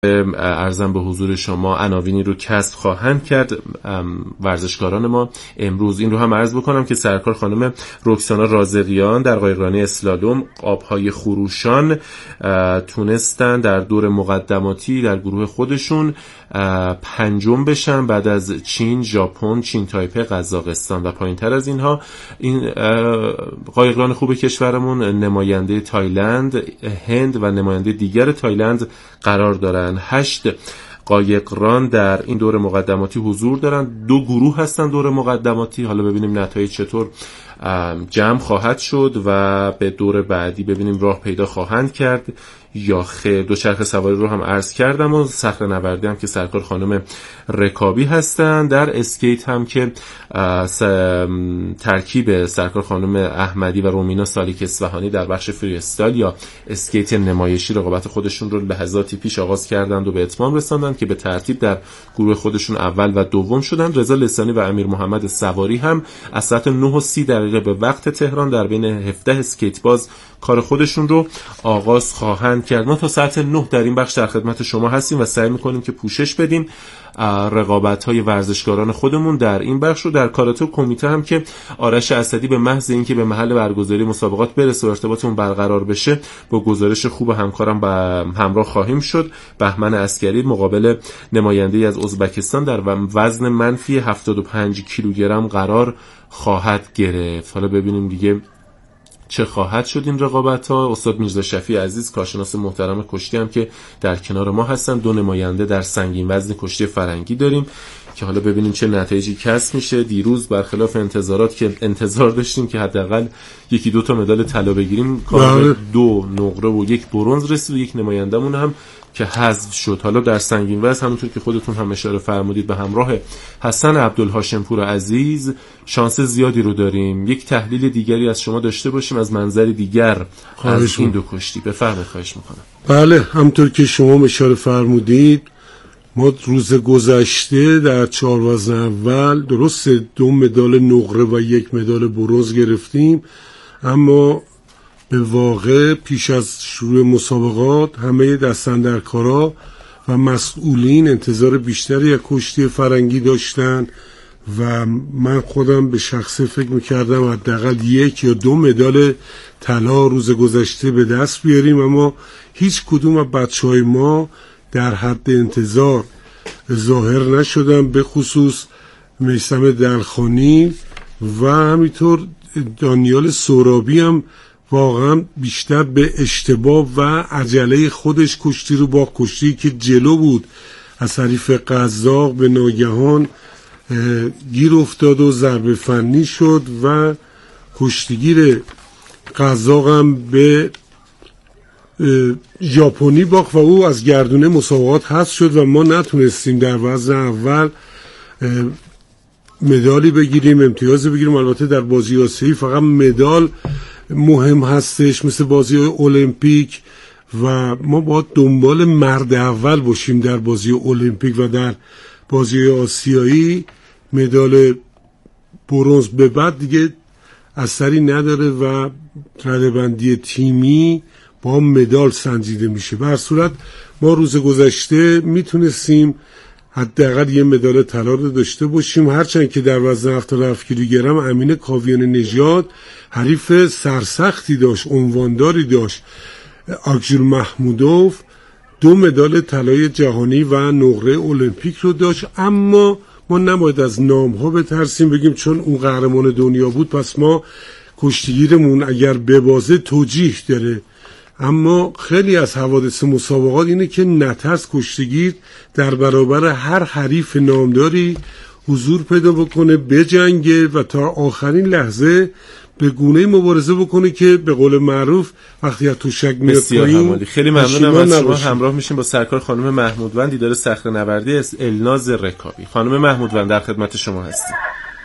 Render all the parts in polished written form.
عرضم به حضور شما عناوینی رو کسب خواهند کرد ورزشکاران ما. امروز این رو هم عرض بکنم که سرکار خانم رکسانا رازقیان در قایقرانی اسلالوم آبهای خروشان تونستن در دور مقدماتی در گروه خودشون پنجم بشن بعد از چین، ژاپن، چین تایپه، قزاقستان و پایینتر از اینها. این قایقران خوب کشورمون نماینده تایلند، هند و نماینده دیگر تایلند قرار دارن. 8 قایقران در این دور مقدماتی حضور دارن. 2 گروه هستن دور مقدماتی. حالا ببینیم نتایج چطور جمع خواهد شد و به دور بعدی ببینیم راه پیدا خواهند کرد یا خیر. دوچرخه سواری رو هم عرض کردم و صخره نوردی هم که سرکار خانم رکابی هستن. در اسکیت هم که ترکیب سرکار خانم احمدی و رومینا سالیک اصفهانی در بخش فری استایل یا اسکیت نمایشی رقابت خودشون رو لحظاتی پیش آغاز کردند و به اتمام رساندند که به ترتیب در گروه خودشون اول و دوم شدند. رضا لسانی و امیر محمد سواری هم از ساعت 9:30 به وقت تهران در بین 17 اسکیت باز کار خودشون رو آغاز خواهند کرد. ما تا ساعت 9 در این بخش در خدمت شما هستیم و سعی میکنیم که پوشش بدیم رقابت‌های ورزشکاران خودمون در این بخش رو. در کاراته کمیته هم که آرش اسدی به محض اینکه به محل برگزاری مسابقات برسه و ارتباطمون برقرار بشه با گزارش خوب همکارم با همراه خواهیم شد. بهمن عسکری مقابل نماینده از ازبکستان در وزن منفی 75 کیلوگرم قرار خواهد گرفت. حالا ببینیم دیگه چه خواهد شد این رقابت‌ها. استاد میرزا شفیع عزیز کارشناس محترم کشتی هم که در کنار ما هستن. 2 نماینده در سنگین وزن کشتی فرنگی داریم که حالا ببینیم چه نتایجی کسب میشه. دیروز برخلاف انتظارات که انتظار داشتیم که حداقل 1-2 تا مدال طلا بگیریم، کار 2 نقره و 1 برنز رسید و 1 نمایندمون هم که حذف شد. حالا در سنگین وزن همونطور که خودتون هم اشاره فرمودید به همراه حسن عبدالهاشمپور عزیز شانس زیادی رو داریم. یک تحلیل دیگری از شما داشته باشیم از منظر دیگر از این 2 کشتی. بفرمایید. خواهش میکنم. بله، همونطور که شما اشاره فرمودید ما روز گذشته در 4 وزن اول درست 2 مدال نقره و 1 مدال برنز گرفتیم، اما به واقع پیش از شروع مسابقات همه دستاندرکارا و مسئولین انتظار بیشتری از کشتی فرنگی داشتن و من خودم به شخصه فکر میکردم حداقل 1 یا 2 مدال طلا روز گذشته به دست بیاریم، اما هیچ کدوم از بچهای ما در حد انتظار ظاهر نشدن، به خصوص میثم دلخانی و همینطور دانیال سورابی هم واقعا بیشتر به اشتباه و عجله خودش کشتی رو با کشتی که جلو بود از حریف قزاق به ناگهان گیر افتاد و ضربه فنی شد و کشتیگیر قزاق هم به ژاپنی باخت و او از گردونه مسابقات حذف شد و ما نتونستیم در وزن اول مدالی بگیریم، امتیازی بگیریم. البته در بازی آسیایی فقط مدال مهم هستش مثل بازی المپیک و ما باید دنبال مرد اول باشیم در بازی المپیک و در بازی آسیایی مدال برنز به بعد دیگه اثری نداره و رده‌بندی تیمی با مدال سنجیده میشه. به هر صورت ما روز گذشته میتونستیم حداقل 1 مدال طلا رو داشته باشیم، هرچند که در وزن 77 کیلوگرم امین کاویان نژاد حریف سرسختی داشت، عنوانداری داشت. آگژور محمودوف 2 مدال طلای جهانی و نقره المپیک رو داشت، اما ما نباید از نام ها بترسیم بگیم چون اون قهرمان دنیا بود پس ما کشتیگیرمون اگر ببازه توجیه داره. اما خیلی از حوادث مسابقات اینه که نترس کشتیگیر در برابر هر حریف نامداری حضور پیدا بکنه، بجنگه و تا آخرین لحظه به گونه‌ای مبارزه بکنه که به قول معروف وقتی از توشک میاد پایین. خیلی ممنونم از شما. همراه میشیم با سرکار خانم محمودوند دیدار صخره نوردی از الناز رکابی. خانم محمودوند در خدمت شما هستیم.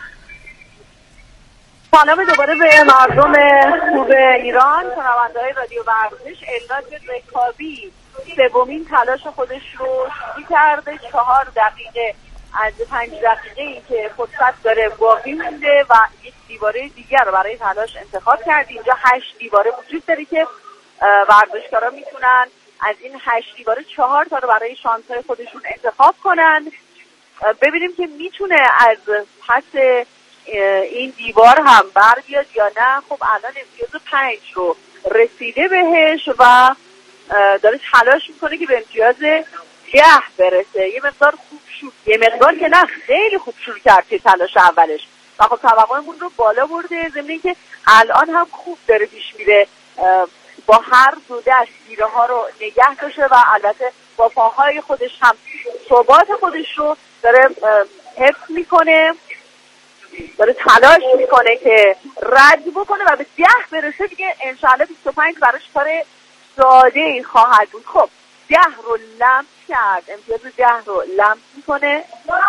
سلام دوباره به مردم خوب ایران، شنونده‌های رادیو ورزش. الناز رکابی 3مین تلاش خودش رو شروع کرده. 4 دقیقه از 5 دقیقه‌ای که فرصت داره باقی مونده و یک دیواره دیگر رو برای تلاش انتخاب کرد. اینجا 8 دیواره وجود داره که ورزشکارا میتونن از این 8 دیواره 4 تا رو برای شانس‌های خودشون انتخاب کنن، ببینیم که میتونه از پس این دیوار هم بر بیاد یا نه. خب الان امتیاز 5 رو رسیده بهش و داره تلاش میکنه که به امتیاز 10 برسه. یه مقدار خوب شد، یه مقدار که نه خیلی خوب شروع کرد که تلاش اولش و خب توقعمون رو بالا برده، ضمن که الان هم خوب داره پیش میره، با هر دو دست گیره ها رو نگه داشته و البته با پاهای خودش هم ثبات خودش رو داره حفظ میکنه، داره تلاش میکنه که رد بکنه و به 10 برسه. دیگه انشاءالله 25 براش کار ساده ای خواهد بود. خب 10 رو لمس کرد، امتیاز 10 رو لمس میکنه،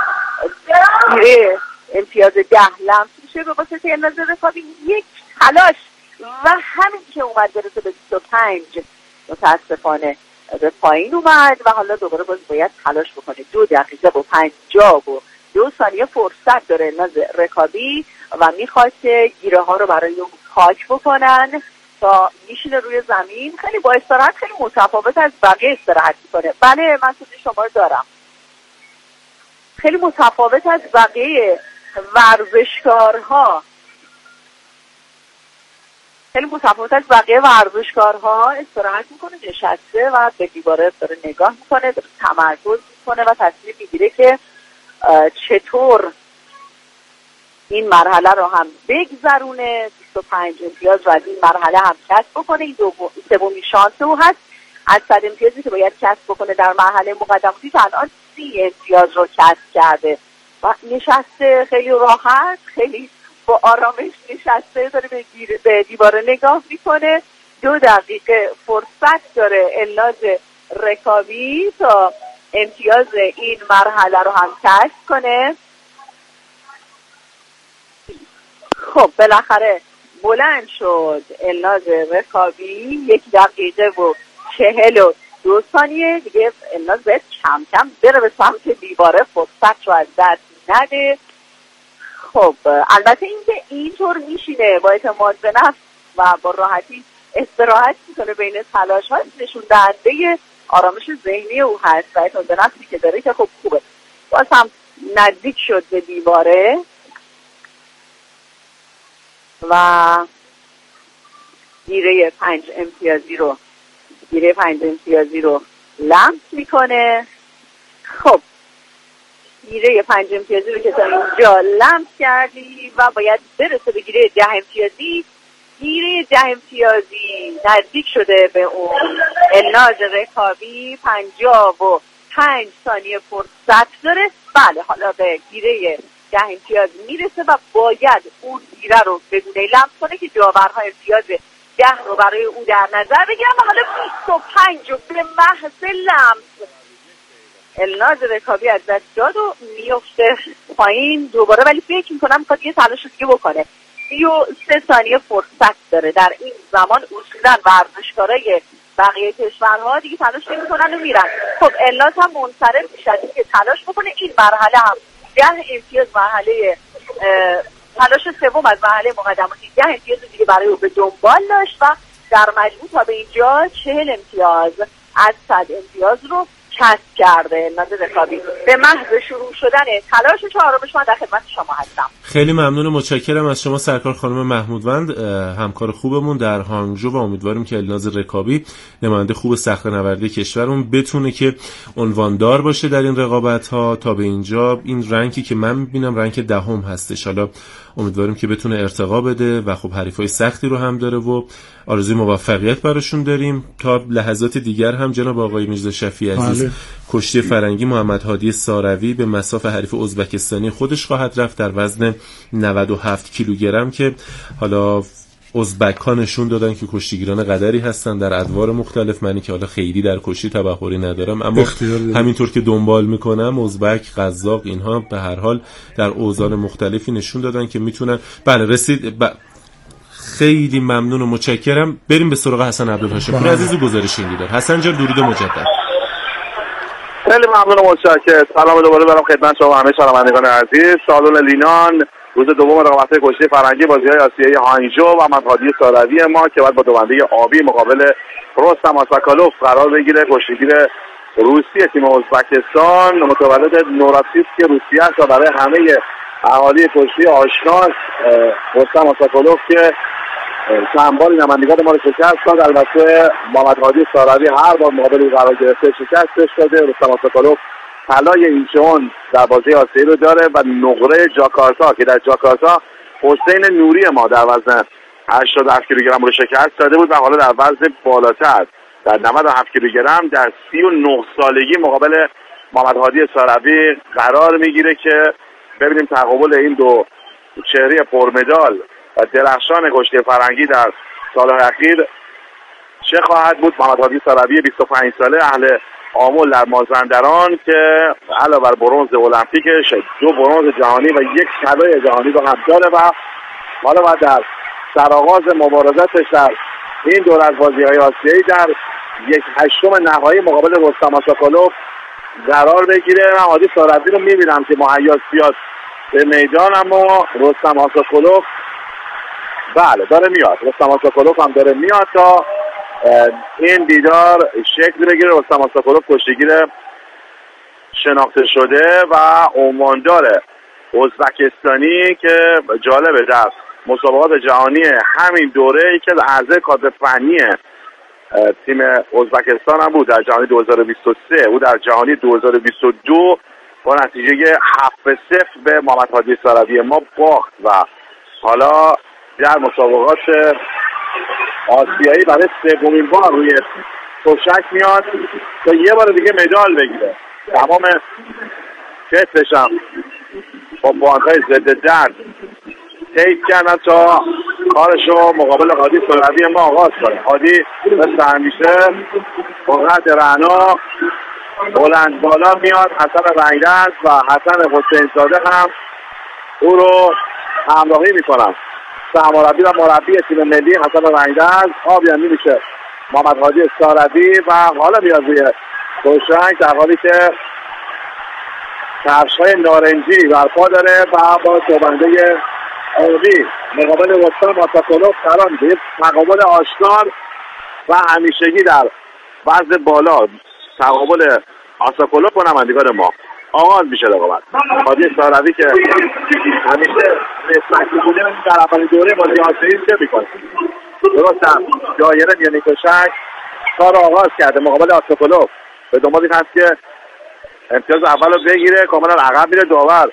امتیاز 10 لمس میشه به واسطه الناز رکابی. یک تلاش و همین که اومد برسه به 25 متاسفانه به پایین اومد و حالا دوباره باید تلاش بکنه. 2 دقیقه و 52 ثانیه فرصت داره الناز رکابی و میخواد که گیره ها رو برای اون پاک بکنن تا میشینه روی زمین. خیلی با استراحت، خیلی متفاوت از بقیه استراحت میکنه. بله من صوت شما رو دارم. خیلی متفاوت از بقیه ورزشکارها، خیلی متفاوت از بقیه ورزشکارها استراحت میکنه، نشسته و به دیواره داره نگاه میکنه، داره تمرکز میکنه و تصمیم میگیره که چطور این مرحله رو هم بگذرونه، 25 امتیاز رو از این مرحله هم کسب بکنه. این سومین شانس او هست از 100 امتیازی که باید کسب بکنه در مرحله مقدماتی تا الان 30 امتیاز رو کسب کرده و نشسته خیلی راحت، خیلی با آرامش نشسته، داره به دیواره نگاه میکنه. 2 دقیقه فرصت داره الناز رکابی تا امتیاز این مرحله رو هم کسب کنه. خب بالاخره بلند شد الناز رکابی، 1 دقیقه و 42 ثانیه. دیگه الناز باید کم کم بره به سمت دیواره، فرصت رو از دست نده. خب البته اینکه اینطور میشینه با اعتماد به نفس و با راحتی استراحت میکنه بین تلاش ها، نشون دهنده آرامش ذهنی او هست و اعتماد به نفسی که داره که خب خوبه. باز هم نزدیک شد به دیواره و گیره 5 امتیازی رو لمس میکنه. خب گیره 5 امتیازی رو که تا اینجا لمس کردی و باید برسه به گیره 10 امتیازی. گیره 10 امتیازی نزدیک شده به اون الناز رکابی، 55 ثانیه فرصت داره. بله حالا به گیره 10 امتیاز میرسه و باید اون گیره رو بدونه لمس کنه که جاورها امتیاز 10 رو برای او در نظر بگیرن و حالا 25 رو به محض لمس الناز رکابی از دست داد و میفته پایین دوباره، ولی فکر میکنم میخواد یه تلاش دیگه بکنه. 33 ثانیه فرصت داره. در این زمان اصولا ورزشکارای بقیه کشورها دیگه تلاش نمیکنن و میرن. خب الناز هم منصرف میشه که تلاش بکنه. این مرحله هم 10 امتیاز مرحله تلاش سوم از مرحله مقدماتی 10 امتیاز دیگه برای او به دنبال داشت و در مجموع تا به اینجا 40 امتیاز از 100 امتیاز رو کسب کرده الناز رکابی. به محض شروع شدن تلاش چهارمش من در خدمت شما هستم. خیلی ممنون و متشکرم از شما سرکار خانم محمودوند، همکار خوبمون در هانگجو و امیدواریم که الناز رکابی نماینده خوب صخره‌نوردی کشورمون بتونه که عنواندار باشه در این رقابت‌ها. تا به اینجا این رنکی که من می‌بینم رنک 10 هستش، حالا امیدواریم که بتونه ارتقا بده و خب حریفای سختی رو هم داره و آرزوی موفقیت براشون داریم. تا لحظات دیگر هم جناب آقای میرزا شفیع عزیز کشتی فرنگی محمد هادی ساروی به مصاف حریف ازبکستانی خودش خواهد رفت در وزن 97 کیلوگرم که حالا ازبک ها نشون دادن که کشتیگیران قدری هستن در ادوار مختلف. منی که حالا خیلی در کشتی تبحری ندارم اما همینطور که دنبال میکنم ازبک، قزاق اینها به هر حال در اوزان مختلفی نشون دادن که میتونن. بله رسید خیلی ممنون و متشکرم. بریم به سراغ حسن عبدالهاشمی عزیز و گزارش این دیدار. حسن جان درود مجدد. خیلی ممنون و متشکرم. سلام دوباره دارم خدمت شما همه شنوندگان عزیز. سالن لینان روز دوم رقابت‌های کشتی فرنگی بازی‌های آسیایی هانگجو و محمد هادی ساروی ما که بعد با دونده آبی مقابل رستم آساکالوف قرار بگیره، کشتیگیر روسی تیم ازبکستان، متولد نوراسیسک روسیه است و برای همه اهالی کشتی آشناست. رستم آساکالوف که چند بار نمایندگان ما رو شکست داد، البته محمد هادی ساروی هر بار مقابل او قرار گرفته شکستش داده. رستم آساکالوف طلای اینچون در بازی آسیایی رو داره و نقره جاکارتا که در جاکارتا حسین نوری ما در وزن 87 کیلوگرم رو شکست داده بود و حالا در وزن بالاتر در 97 کیلوگرم در 39 سالگی مقابل محمد هادی ساروی قرار میگیره که ببینیم تقابل این دو چهره پرمدال و درخشان کشتی فرنگی در سالهای اخیر چه خواهد بود. محمد هادی ساروی 25 ساله اهل آمل در مازندران که علاوه بر برنز المپیکش 2 برنز جهانی و 1 طلای جهانی رو هم داره و حالا بعد در سرآغاز مبارزاتش در این دور از بازی‌های آسیایی در 1/8 نهایی مقابل رستم آساکالوف قرار بگیره. من هادی ساروی رو می‌بینم که مهیاس بیاد به میدان، اما رستم آساکالوف بله داره میاد. رستم آساکالوف هم داره میاد تا این دیدار شکل بگیره. رستم آساکالوف کشتیگیر شناخته شده و عنواندار ازبکستانی که جالبه در مسابقات جهانی همین دوره ای که اعضای کادر فنی تیم ازبکستان هم بود در جهانی 2023 او در جهانی 2022 با نتیجه 7-0 به محمد هادی ساروی ما باخت و حالا در مسابقات آسیایی برای 3مین بار روی تشک میاد تا یه بار دیگه مدال بگیره. تمام کتفش هم با بانکای ضد درد تیپ کردن تا کارشو مقابل هادی ساروی ما آغاز کنه. هادی مثل همیشه با قد رعنا بلند بالا میاد. حسن رنگدست و حسن حسین زاده هم او رو همراهی میکنن. سرمربی و مربی تیم ملی حسن رنگدست، آبیانی میشه محمد هادی ساروی و حالا میاد روی تشک در حالی که کفش‌های نارنجی برپا داره و با شوبنده آبی مقابل رستم آساکالوف قرار میگیره. تقابل آشکار و همیشگی در وزن بالا تقابل آساکالوف و نمایندگان ما آغاز میشه. رقابت هادی ساروی که همیشه مستقیم بوده در اولین دوره بازی آسیایی چه میکنه، درست هم دایره میانی تشک کار آغاز کرده مقابل آساکالوف به دنبال این هست که امتیاز اول رو بگیره. کاملا عقب میره. داور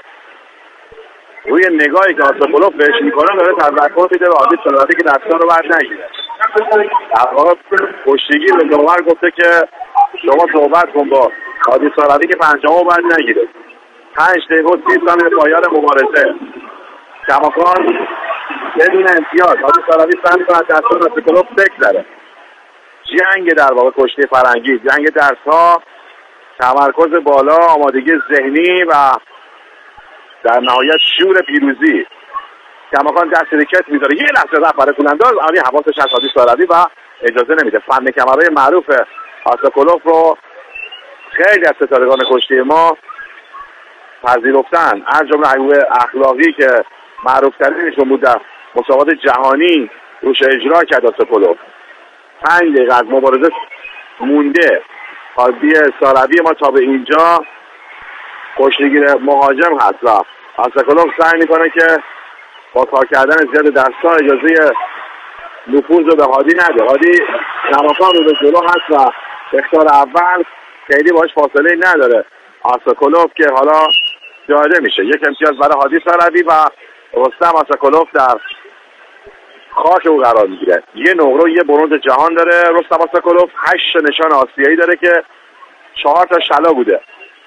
روی نگاهی که آساکالوف بهش میکنه داره تذکر میده به هادی ساروی که دستان رو بر نگیره. در واقع کشتیگیر به داور گفته که شما صحبت کن با هادی ساروی که پنجمو بر نگیره. 5 دقیقه و 30 ثانیه پایان مبارزه. کماکان بدون امتیاز هادی ساروی سعی می‌کنه دستان آساکالوف بگذره. جنگ در واقع کشتی فرنگی، جنگ دست‌ها، تمرکز بالا، آمادگی ذهنی و در نهایت شور پیروزی. کماکان دست ریکت میذاره. یه لحظه رفت برای کلانداز علی حواسش از هادی ساروی و اجازه نمیده. فن کمرهای معروف آساکالوف رو خیلی از ستارگان کشتی ما پذیرفتن، از جمله حقوق اخلاقی که معروف‌ترینشون بود در مسابقات جهانی روش اجرا کرد آساکالوف. 5 دقیقه از مبارزه مونده. هادی ساروی ما تا به اینجا کشتیگیر مهاجم هست و آساکالوف سعی میکنه که با کار کردن زیاد دستا اجازه نفوذ رو به هادی نده. هادی کماکان رو به جلو هست و اختار اول خیلی باش فاصله نداره. آساکالوف که حالا جاده میشه. 1 امتیاز برای هادی ساروی و رستم آساکالوف در خاک او قرار میگیره. 1 نقره و 1 برنز جهان داره رستم آساکالوف. 8 نشان آسیایی داره که 4 تا طلا بوده.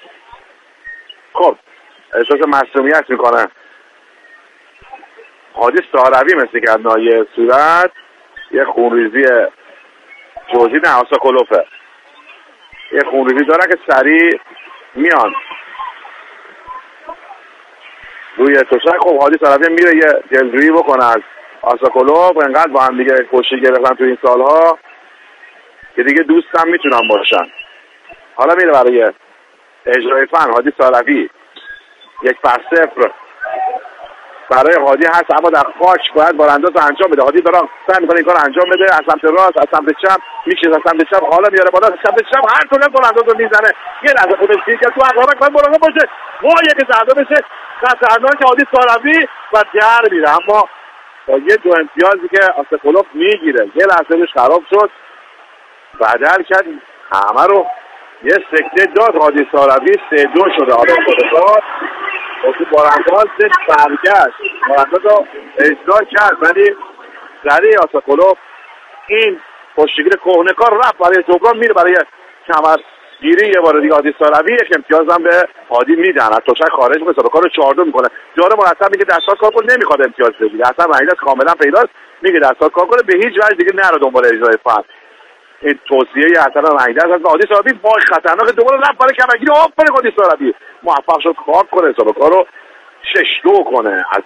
خب احساس معصومیت میکنه هادی ساروی مثل که نایه صورت یه خونریزی جزئی نه آساکالوفه. یه خونریزی داره که سریع میان روی تشک. خب هادی ساروی میره یه دلجویی بکنه از آساکالوف. انقدر با هم دیگه کشتی گرفتن تو این سالها که دیگه دوست هم میتونن باشن. حالا میره برای اجرای فن. هادی ساروی 1-0 برای هادی هست، اما در خاک باید بارانداز رو انجام بده. هادی داره سعی میکنه این کار انجام بده، از سمت راست، از سمت چپ میکشه، از سمت چپ حالا میاره بالا، از سمت چپ هر طور بارانداز رو میزنه. یه لحظه خودش گیر کرد تو عقب کار بارانداز باشه، وای یک ضربه بشه خطرناک هادی ساروی و در میره. اما با یه 2 امتیازی که آسکولوف میگیره یه لحظه روش خراب شد، بدل کرد همه رو یه سکته داد. هادی ساروی 3-2 شده. حالا خودکار تو بارانداز برگشت، بارانداز رو اجرا کرد، ولی سریع آسکولوف این پشتگیر کهنه‌کار رفت برای جبران، میره برای کمر گیری. یه بار دیگه هادی ساروی یک امتیاز هم به هادی میدن، از توشک خارج میکنه، سابقه رو 4-2 میکنه. جاره مرتب میگه دستات کار کن، نمیخواد امتیاز بگیره. اصلا رنگیدت کاملا پیداست، میگه دستات کار کنه، به هیچ وجه دیگه نره دنبال اجرای فن. این توصیه اصلا رنگیدت از هادی ساروی باش خطرناک، دوباره رفت برای کمرگیری. آفرین هادی ساروی موفق شد خاک کنه، سابقه رو 6-2 کنه. از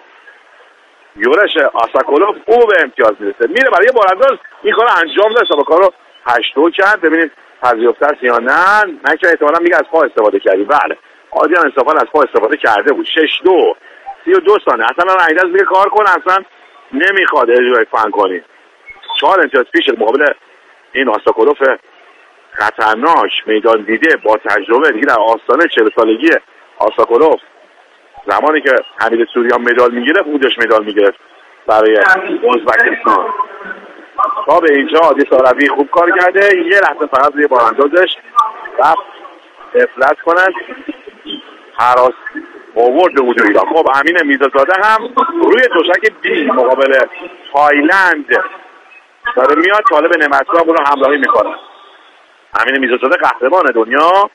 یورش آسکولوف او به امتیاز میرسه، میره برای بارانداز این کار انجام ده، سابقه رو 8-2 کرد. ببینید پذیرفته است یا نه. من که احتمالا میگه از پا استفاده کردی. بله عادی هم انصافا از پا استفاده کرده بود. 6-2 32 ثانیه. اصلا رنگیدت میگه کار کن، اصلا نمیخواد اجرای فن کنی. 4 امتیاز پیش مقابل این آسکولوف خطرناک، میدان دیده، با تجربه. دیگه در آستانه 40 سالگی آسکولوف، زمانی که حمید سوریان مدال میگیره خودش مدال میگیره برای ازبکستان. تا به اینجا هادی ساروی خوب کار کرده. یه لحظه فقط روی باراندازش رفت افلت کنن، حراس آورد به وجود ایران. خب امین میرزازاده هم روی توشک بی مقابل تایلند داره میاد، طالب نعمت‌گاه هم رو همراهی میکنه. امین میرزازاده قهرمان دنیا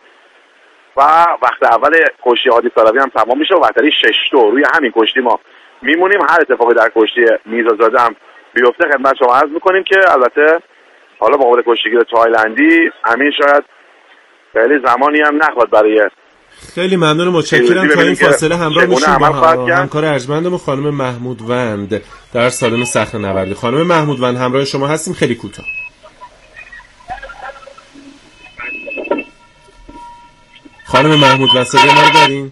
و وقت اول کشتی هادی ساروی هم تمام میشه و وقتی 6-2 روی همین کشتی ما میمونیم. هر اتفاقی در کشتی میرزازاده هم بیفته خدمت شما عرض میکنیم که البته حالا مقابل کشتیگیر تایلندی امین شاید خیلی زمانی هم نخواد برای. خیلی ممنون، متشکرم. تا این فاصله همراه میشیم با همکار ارجمندمون خانم محمودوند در سالن صخره‌نوردی. خانم محمودوند همراه شما هستیم، خیلی کوتاه. خانم محمودوند صدای ما رو دارین؟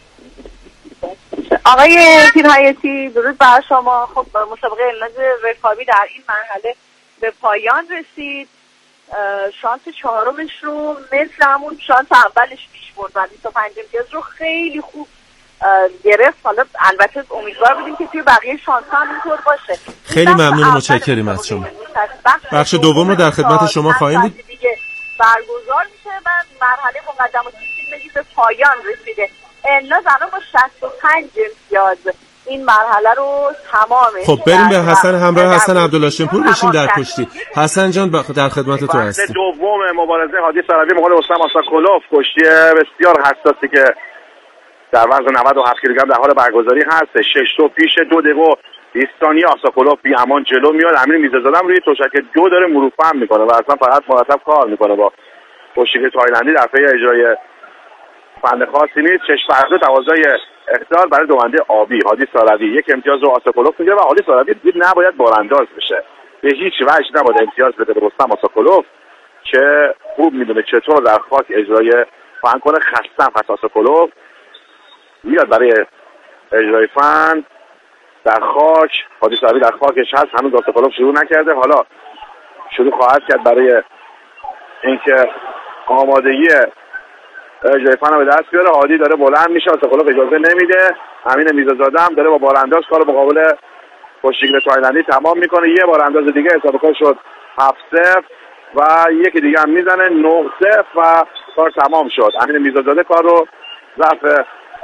آقای پیرحیاتی درود بر شما. خب مسابقه الناز رکابی در این مرحله به پایان رسید. شانس چهارمش رو مثل همون شانس اولش پیش برد و 25 امتیاز رو خیلی خوب گرفت. حالا البته امیدوار بودیم که توی بقیه شانس هم اینطور باشه. خیلی ممنون و متشکریم از شما. بخش دوم رو در خدمت شما خواهیم بود. برگزار میشه و مرحله مقدماتی میگه به پایان رسیده. الناز الان با 65 امتیاز این مرحله رو تمامه. خب بریم به حسن همراه حسن عبدالهاشمپور بشیم در کشتی. حسن جان در خدمت تو هستیم. دوم مبارزه هادی ساروی مقابل رستم آسکولوف، کشتی بسیار حساسی که در وزن 97 کیلوگرم در حال برگزاری هست. 6-2 پیش 2 دقیقه و 20 ثانیه آسکولوف بی امان جلو میاد. امیر میرزازاده روی توشک 2 داره مروفهم میکنه و اصلا فقط مرتب کار میکنه با کشتی تایلندی. در پی اجرای فن خاصی نیست. 6-2 تقاضای اختیار برای دونده آبی هادی ساروی. یک امتیاز رو آسکولوف میگیره و هادی ساروی دید نباید بارانداز بشه، به هیچ وجه نباید امتیاز بده به رستم آسکولوف که خوب میدونه چطور در خاک اجرای فن کنه. خستم پس آسکولوف میاد برای اجرای فن در خاک. هادی ساروی در خاکش هست، هنوز آسکولوف شروع نکرده، حالا شروع خواهد کرد برای اینکه آمادگی اجرای فن رو به دست بیاره. هادی داره بلند میشه، آسکولوف اجازه نمیده. امین میرزازاده هم داره با بارانداز کار مقابل کشتیگیر تایلندی تمام میکنه. یه بارانداز دیگه حساب کار شد 7-0 و یکی دیگه هم میزنه 9-0 و کار تمام شد. امین میرزازاده کار رو ظرف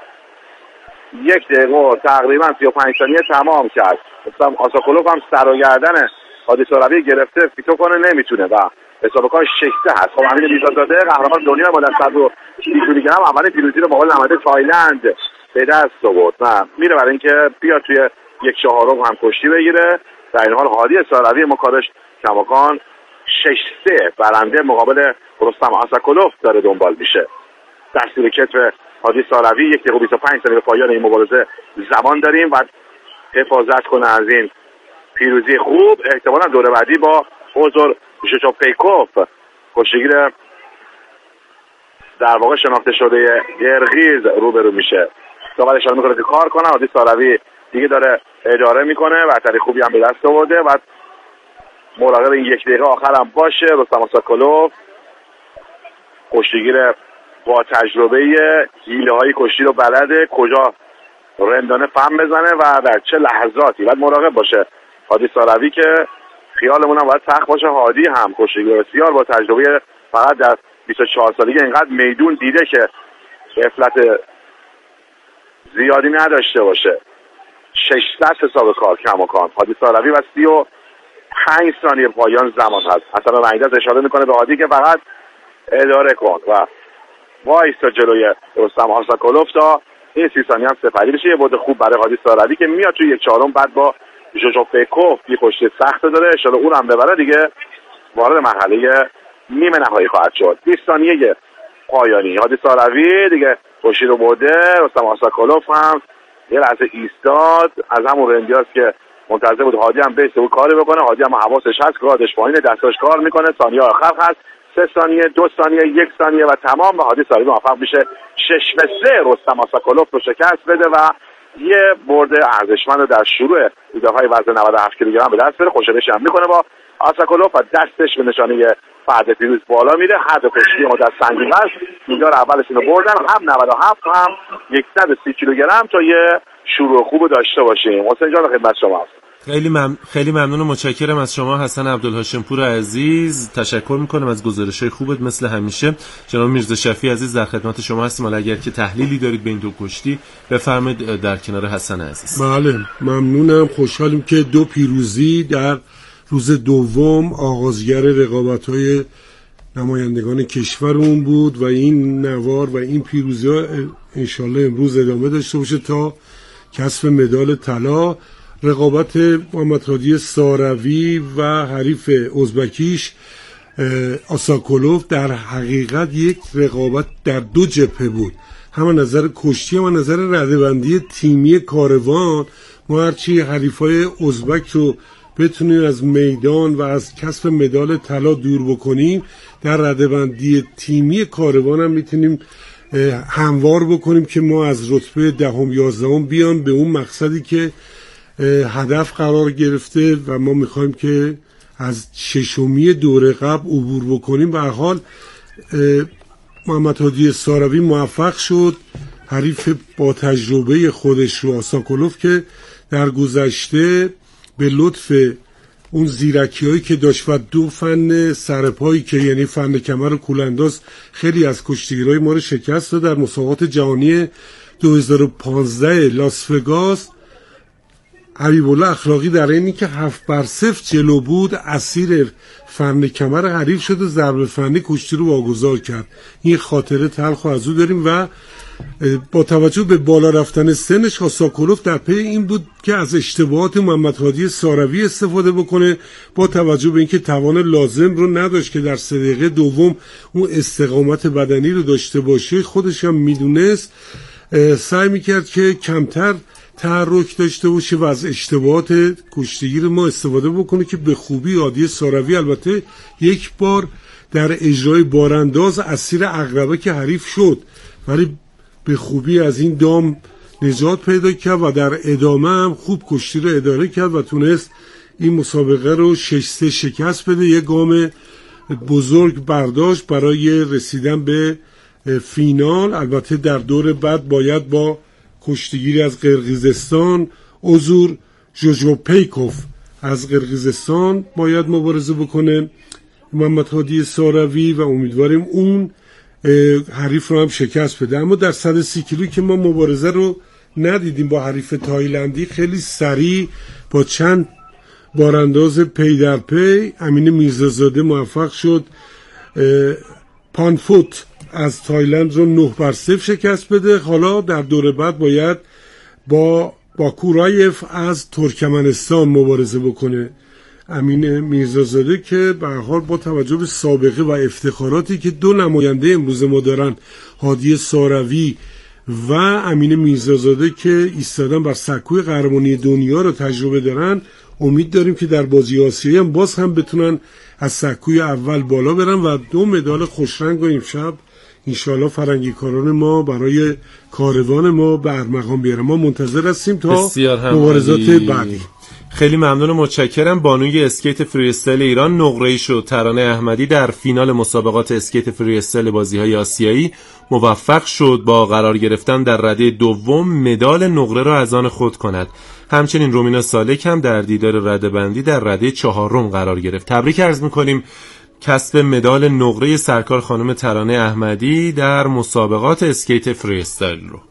1 دقیقه و تقریبا 35 ثانیه تمام کرد. مثلا آسکولوف هم سر و گردن هادی ساروی گرفته، فیتو کنه نمیتونه و حساب کار 6-3 هست. خب امین میرزازاده قهرمان دنیا با دست 120 کیلوگرم اول پیروزی رو مقابل نماینده تایلند به دست آورد و میره برای اینکه بیاد توی 1/4 هم کشتی بگیره. در این حال هادی ساروی مکارش کماکان 6-3 برنده مقابل رستم آسکولوف داره دنبال میشه. دستور کتف هادی ساروی 1 دقیقه و 25 ثانیه به پایان این مبارزه زمان داریم و حفاظت کنه از این پیروزی خوب. احتمالا دوره بعدی با حضور ژوچوپیکوف کشتیگیر در واقع شناخته شده قرقیز روبرو میشه. تا بعد اشاره میکنه که کار کنه. هادی ساروی دیگه داره اداره میکنه، برتری خوبی هم به دست آورده و مراقب این 1 دقیقه آخر هم باشه. رستم آساکولوف کشتیگیر با تجربه، حیله‌های کشتی رو بلده، کجا رندانه فهم بزنه و در چه لحظاتی. باید مراقب باشه هادی ساروی که خیالمون هم باید سخت باشه. هادی هم کشتیگیر بسیار با تجربه، فقط در 24 سالگی اینقدر میدون دیده که غفلت زیادی نداشته باشه. 600 حساب کار کماکان هادی ساروی و 35 ثانیه پایان زمان هست. اصلا رنگدست اشاره میکنه به هادی که فقط اداره کن و وایستا جلوی رستم آساکولوف تا این 30 ثانیه هم سپری بشه. یه بود خوب برای هادی ساروی که میاد توی 1/4 بعد با ژوژو پیکوف یه کشتی سخت داره، ان شاءالله اونم ببره دیگه وارد مرحله نیمه نهایی خواهد شد. 20 ثانیه پایانی هادی ساروی دیگه کشتی رو برده. رستم آساکولوف هم یه لحظه ایستاد، از همون رندیاست که منتظر بود هادی هم بیسته بود کاری بکنه. هادی هم حواسش هست، گادش پایینه، دستاش کار میکنه. ثانیه آخر هست، 3 ثانیه، 2 ثانیه، 1 ثانیه و تمام. و هادی ساروی موفق میشه 6-3 رستم آساکولوف رو شکست بده و یه برد ارزشمند رو در شروع ایده‌های وزن 97 کیلوگرم به دست بره. خوشحالش هم میکنه با آساکولوف و دستش به نشانه فرد پیروز بالا میره. هر دو کشتی مدت سنگین است. میدار اولشون رو بردن، هم 97 هم 130 کیلوگرم تا یه شروع خوب داشته باشیم. حسین جان خدمت شما هست. خیلی ممنون و متشکرم از شما حسن عبدالهاشمپور عزیز. تشکر میکنم از گزارش‌های خوبت مثل همیشه. جناب میرزا شفیع عزیز در خدمت شما هستیم. حالا اگر که تحلیلی دارید به این دو کشتی بفرمایید در کنار حسن عزیز. بله ممنونم. خوشحالیم که 2 پیروزی در روز دوم آغازگر رقابت‌های نمایندگان کشورمون بود و این نوار و این پیروزی‌ها انشالله امروز ادامه داشته باشه تا کسب مدال طلا. رقابت محمد هادی ساروی و حریف ازبکیش آساکولوف در حقیقت یک رقابت در 2 جبهه بود، هم نظر کشتی هم نظر رده‌بندی تیمی کاروان. ما هرچی حریفای ازبک رو بتونیم از میدان و از کسب مدال طلا دور بکنیم، در رده‌بندی تیمی کاروان هم میتونیم هموار بکنیم که ما از رتبه 10-11 بیان به اون مقصدی که هدف قرار گرفته و ما میخوایم که از 6می دوره قبل عبور بکنیم. به هر حال محمد هادی ساروی موفق شد، حریف با تجربه خودش رو آساکولوف که در گذشته به لطف اون زیرکی‌هایی که داشت و 2 فن سرپایی که یعنی فن کمر و کولانداز خیلی از کشتیگیرای ما رو شکست داد. در مسابقات جهانی 2015 لاس وگاس حبیب الله اخلاقی در اینی که 7-0 جلو بود اسیر فن کمر حریف شد و ضربه فنی کشتی رو واگذار کرد. این خاطره تلخ از او داریم و با توجه به بالا رفتن سنش آساکولوف در پی این بود که از اشتباهات محمد هادی ساروی استفاده بکنه، با توجه به اینکه توان لازم رو نداشت که در 3 دقیقه دوم اون استقامت بدنی رو داشته باشه. خودش هم میدونست، سعی میکرد که کمتر تحرک داشته باشه و از اشتباهات کشتیگیر ما استفاده بکنه که به خوبی هادی ساروی البته یک بار در اجرای بارانداز اسیر عقربه که حریف شد، ولی به خوبی از این دام نجات پیدا کرد و در ادامه هم خوب کشتی رو اداره کرد و تونست این مسابقه رو 6-3 شکست بده. یک گام بزرگ برداشت برای رسیدن به فینال. البته در دور بعد باید با کشتیگیری از قرقیزستان اوزور ژوژو پیکوف از قرقیزستان باید مبارزه بکنه محمد هادی ساروی و امیدواریم اون حریف رو هم شکست بده. اما در 130 کیلو که ما مبارزه رو ندیدیم با حریف تایلندی، خیلی سریع با چند بارانداز پی در پی امین میرزازاده موفق شد پانفوت از تایلند رو 9-0 شکست بده. حالا در دور بعد باید با باکورایف از ترکمنستان مبارزه بکنه امین میرزازاده که به هر حال با توجه به سابقه و افتخاراتی که 2 نماینده امروز ما دارن، هادی ساروی و امین میرزازاده که ایستادن بر سکوی قهرمانی دنیا رو تجربه دارن، امید داریم که در بازی آسیایی هم باز هم بتونن از سکوی اول بالا برن و 2 مدال خوشرنگ و امشب انشاءالله فرنگیکاران ما برای کاروان ما به ارمغان بیاره. ما منتظر هستیم تا مبارزات بعدی. خیلی ممنون و متشکرم. بانوی اسکیت فری استایل ایران نقره‌ای شد. ترانه احمدی در فینال مسابقات اسکیت فری استایل بازی‌های آسیایی موفق شد با قرار گرفتن در رده دوم مدال نقره را از آن خود کند. همچنین رومینا سالک هم در دیدار رده‌بندی در رده چهارم قرار گرفت. تبریک عرض می‌کنیم کسب مدال نقره سرکار خانم ترانه احمدی در مسابقات اسکیت فری استایل رو.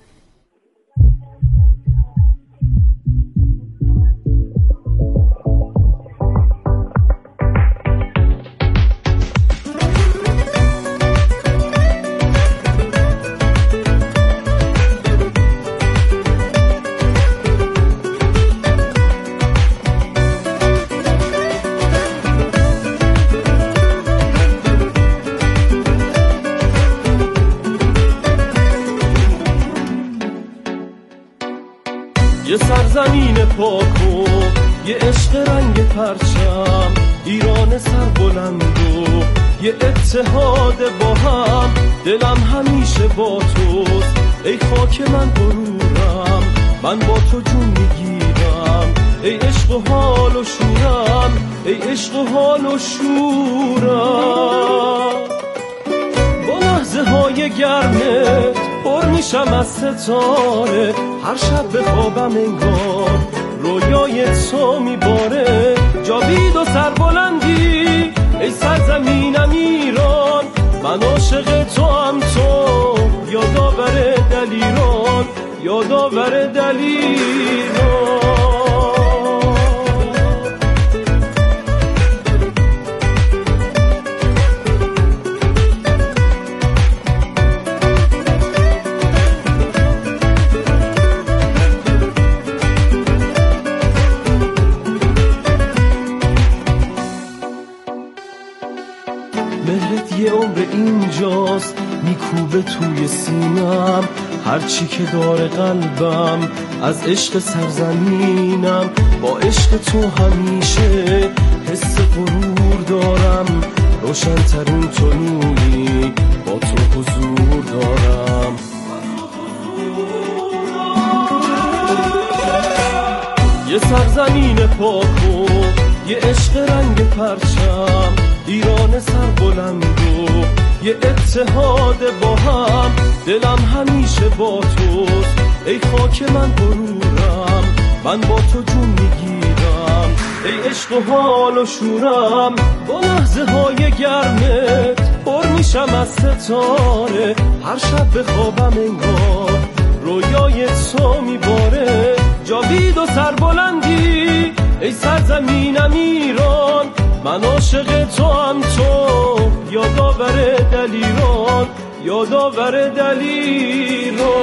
یه سرزمین پاک و یه عشق رنگ پرچم، ایران سربلند و یه اتحاد با هم، دلم همیشه با توست ای خاک من غرورم، من با تو جون میگیرم ای عشق و حال و شورم، ای عشق و حال و شورم. با لحظه های گرمت پر میشم از ستاره، هر شب به خوابم انگار رویای تو میباره. جاوید و سربلندی ای سرزمینم ایران، من عاشق تو هم تو، یادآور دلیران، یادآور دلیران. مهرت یه عمر اینجاست میکوبه توی سینم، هرچی که داره قلبم از عشق سرزمینم. با عشق تو همیشه حس غرور دارم، روشن‌ترین تو نوری با تو حضور دارم. یه سرزمین پاک و یه عشق رنگ پرچم، ایران سربلند و یه اتحاد با هم، دلم همیشه با توست ای خاک من غرورم، من با تو جون میگیرم ای عشق و حال و شورم. با لحظه های گرمت پر میشم از ستاره، هر شب به خوابم انگار رویای تو میباره. جاوید و سربلندی ای سرزمینم ایران، من عاشق تو هم تو، یادآور دلیران، یادآور دلیران.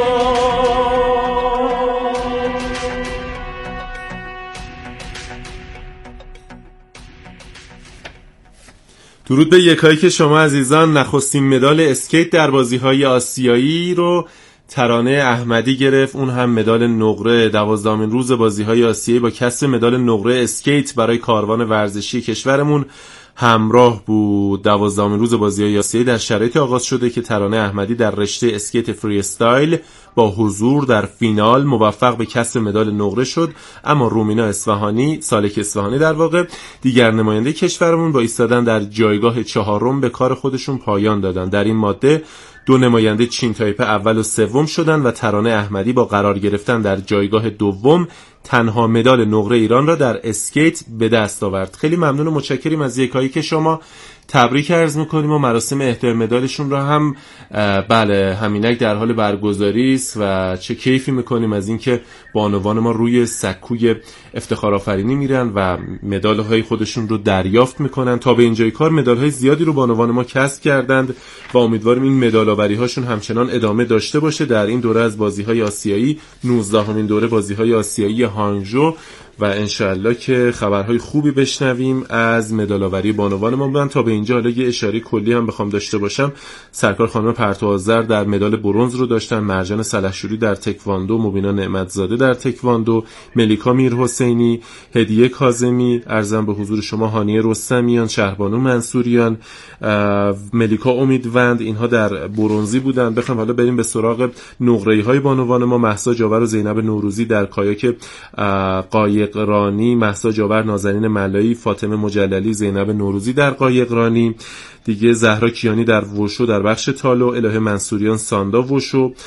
درود به یکایی که شما عزیزان. نخستین مدال اسکیت در بازی‌های آسیایی رو ترانه احمدی گرفت، اون هم مدال نقره. 12مین روز بازی‌های آسیایی با کسب مدال نقره اسکیت برای کاروان ورزشی کشورمون همراه بود. 12مین روز بازی‌های آسیایی در شرایطی آغاز شده که ترانه احمدی در رشته اسکیت فری استایل با حضور در فینال موفق به کسب مدال نقره شد، اما رومینا اصفهانی، سالک اصفهانی در واقع، دیگر نماینده کشورمون با ایستادن در جایگاه چهارم به کار خودشون پایان دادن. در این ماده 2 نماینده چین تایپه اول و سوم شدن و ترانه احمدی با قرار گرفتن در جایگاه دوم تنها مدال نقره ایران را در اسکیت به دست آورد. خیلی ممنون و متشکریم از یکایی که شما. تبریک عرض میکنیم و مراسم اهدای مدالشون را هم بله همینک در حال برگزاری است و چه کیفی میکنیم از اینکه بانوان ما روی سکوی افتخار آفرینی میرن و مدال‌های خودشون رو دریافت میکنن. تا به اینجای کار مدال‌های زیادی رو بانوان ما کسب کردند و امیدواریم این مدال‌آوری هاشون همچنان ادامه داشته باشه در این دوره از بازی‌های آسیایی، 19مین دوره بازی‌های آسیایی هانگژو. و انشالله که خبرهای خوبی بشنویم از مدال‌آوری بانوان ما. من تا به اینجا حالا یه اشاره کلی هم بخوام داشته باشم، سرکار خانم پرتوآذر در مدال برنز رو داشتن، مرجان سلحشوری در تکواندو، مبینا نعمتزاده در تکواندو، ملیکا میرحسینی، هدیه کاظمی، عرضم به حضور شما هانیه رستمیان، شهربانو منصوریان، ملیکا امیدوند، اینها در برنزی بودن. بخوام حالا بریم به سراغ نقره‌های بانوان ما، مهسا جاور و زینب نوروزی در کایاک قایقرانی، مهسا جاور، نازنین ملایی، فاطمه مجللی، زینب نوروزی در قایقرانی دیگه، زهرا کیانی در وشو در بخش تالو، الهه منصوریان ساندا وشو،